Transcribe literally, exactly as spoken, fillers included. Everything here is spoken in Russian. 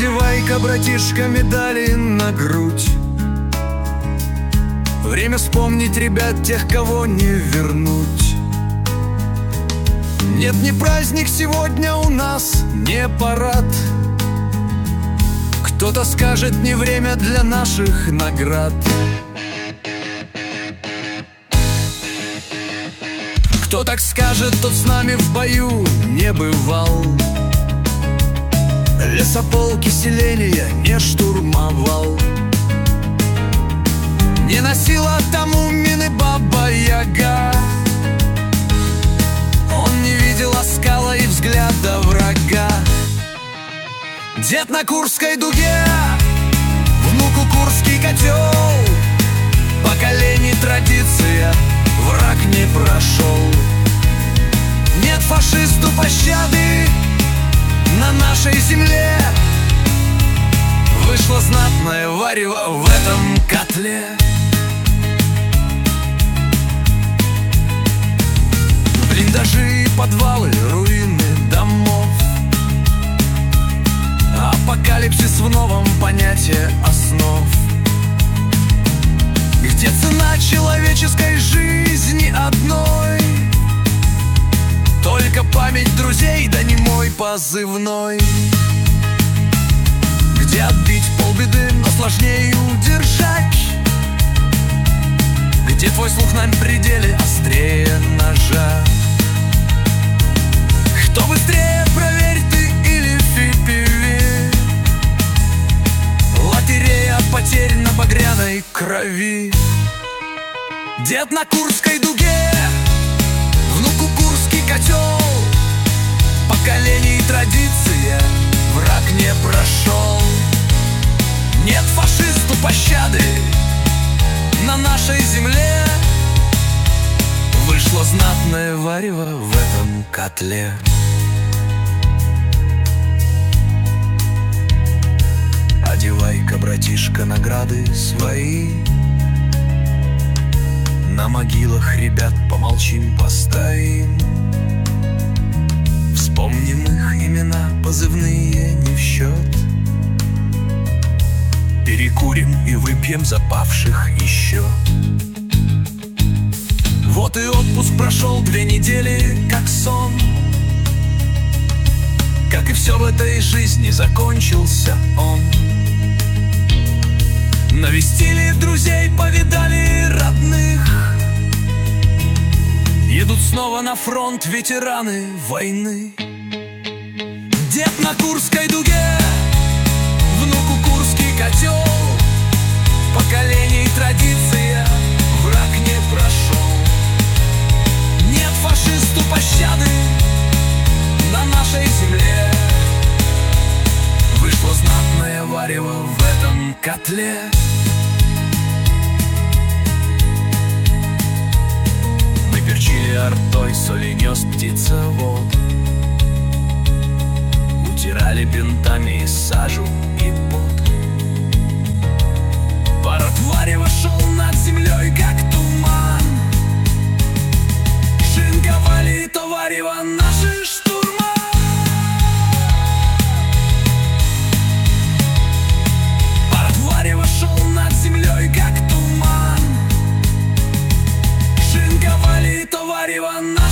Одевай-ка, братишка, медали на грудь. Время вспомнить ребят, тех, кого не вернуть. Нет, не праздник сегодня у нас, не парад. Кто-то скажет, не время для наших наград. Кто так скажет, тот с нами в бою не бывал. Лесополки селения не штурмовал. Не носила тому мины Баба-Яга. Он не видел оскала и взгляда врага. Дед на Курской дуге, внуку Курский котел. Поколений традиция, враг не прошел. Нет фашисту пощады на нашей земле. Вышло знатное варево в этом котле. Блиндажи, подвалы, руины домов. Апокалипсис в новом понятии основ. Где цена человеческой жизни одной? Только память друзей, да не мой позывной. Где отбить полбеды, но сложнее удержать. Где твой слух на пределе острее ножа. Кто быстрее, проверь, ты или эф пи ви. Лотерея потерь на багряной крови. Дед на Курской дуге, внуку Курский котел. Поколений традиция, враг не прошел. Нет фашисту пощады на нашей земле. Вышло знатное варево в этом котле. Одевай-ка, братишка, награды свои. На могилах ребят помолчим, постоим. Вспомним их имена, позывные не в счет. Перекурим и выпьем за павших еще. Вот и отпуск прошел две недели, как сон. Как и все в этой жизни, закончился он. Навестили друзей, повидали родных. Едут снова на фронт ветераны войны. Дед на Курской дуге, внуку Курский котел. Поколений традиция, враг не прошел. Нет фашисту пощады на нашей земле. Вышло знатное варево в этом котле. Мы перчили артой, соли нес птицевод. Утирали бинтами и сажу, и пот. Пар от варева шел над землей, как туман. Шинковали то варево наши штурма. Пар от варева шел над землей, как туман. Шинковали то варево наши.